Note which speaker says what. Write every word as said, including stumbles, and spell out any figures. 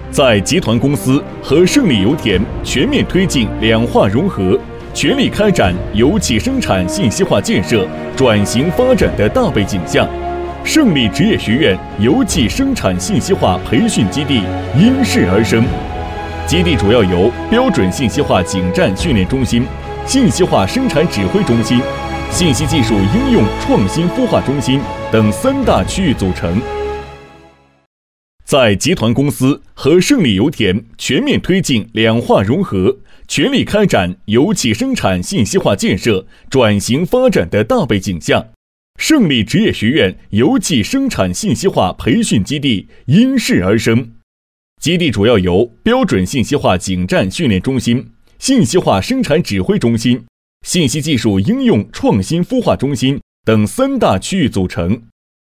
Speaker 1: 在集团公司和胜利油田全面推进两化融合，全力开展油气生产信息化建设转型发展的大背景下，胜利职业学院油气生产信息化培训基地应势而生。基地主要由标准信息化井站训练中心、信息化生产指挥中心、信息技术应用创新孵化中心等三大区域组成。在集团公司和胜利油田全面推进两化融合，全力开展油气生产信息化建设转型发展的大背景下，胜利职业学院油气生产信息化培训基地应势而生。基地主要由标准信息化井站训练中心、信息化生产指挥中心、信息技术应用创新孵化中心等三大区域组成。